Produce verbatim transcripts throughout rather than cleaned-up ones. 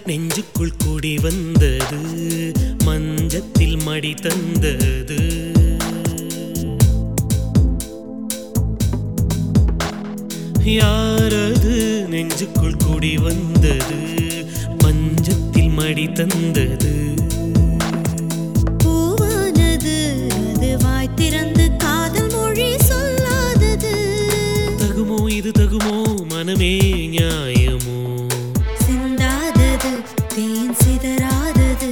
நெஞ்சுக்குள் கூடி வந்தது மஞ்சத்தில் மடி தந்தது யாரது நெஞ்சுக்குள் கூடி வந்தது மஞ்சத்தில் மடி தந்தது பூவானது அது வாய் திறந்து காதல் மொழி சொல்லாதது தகுமோ இது தகுமோ மனமே நியாயமோ சிந்தாதது தேன் சிதறாதது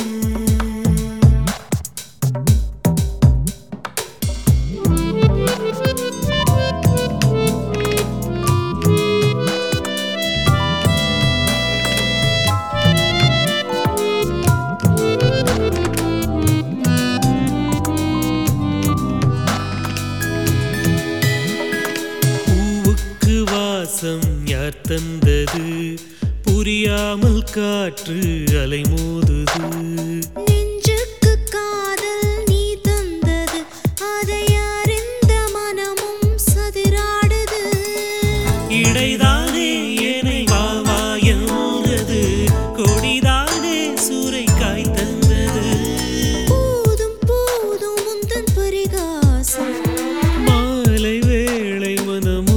யார் தந்தது புரியாமல் காற்று அலைமோதுது நெஞ்சுக்கு காதல் நீ தந்தது அதை அறிந்த மனமும் சதிராடுது இடைதானே என்னை வா வா என்றது கொடிதானே சூறைக்காய் தந்தது போதும் போதும் உந்தன் பரிகாசம் மாலை வேளை மனமோ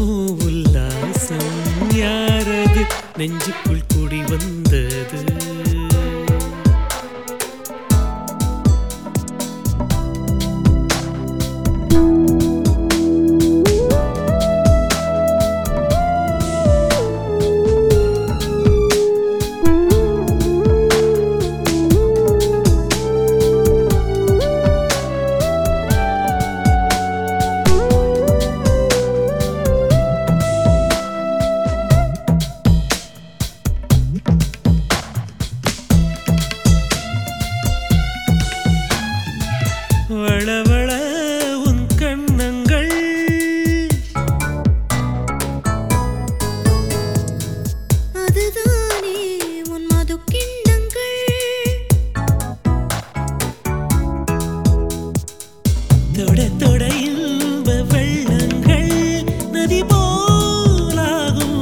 யாரது நெஞ்சுக்குள் கூடி வந்தது வளவள உன் கண்ணங்கள் அதுதானே உன் மது கிண்ணங்கள் தொட தொட இன்ப வெள்ளங்கள் நதி போலாகும்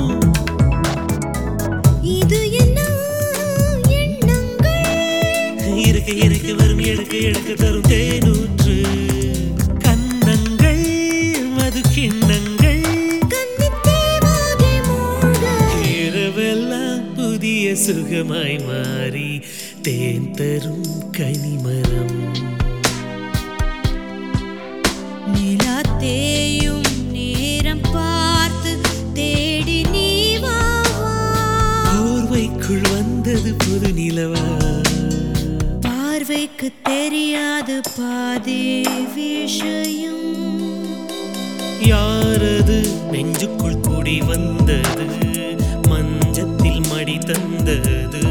இது என்ன எண்ணங்கள் இருக்க இருக்க வரும் எடுக்க எடுக்க தரும் தேனூற்று கண்ணங்கள் மது கிண்ணங்கள் கன்னித்தேவாகி மூழ்க இரவெல்லாம் புதிய சுகமாய் மாறி தேன் தரும் கனிமரம் நிலா தேயும் நேரம் பார்த்து தேடி நீ வா போர்வைக்குள் வந்தது புது நிலவா பார்வைக்கு தெரியாது பாதி விஷயம் யாரது நெஞ்சுக்குள் கூடி வந்தது மஞ்சத்தில் மடி தந்தது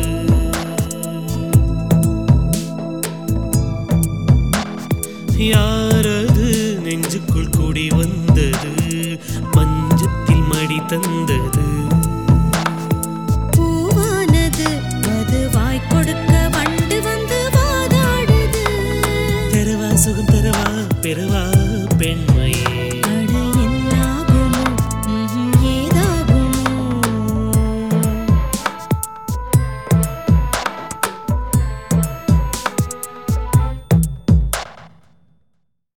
யாரது நெஞ்சுக்குள் கூடி வந்தது மஞ்சத்தில் மடி தந்தது பூவானது அது வாய் கொடுக்க வண்டு வந்து வாதாடுது தரவா சுகம் தரவா பெறவா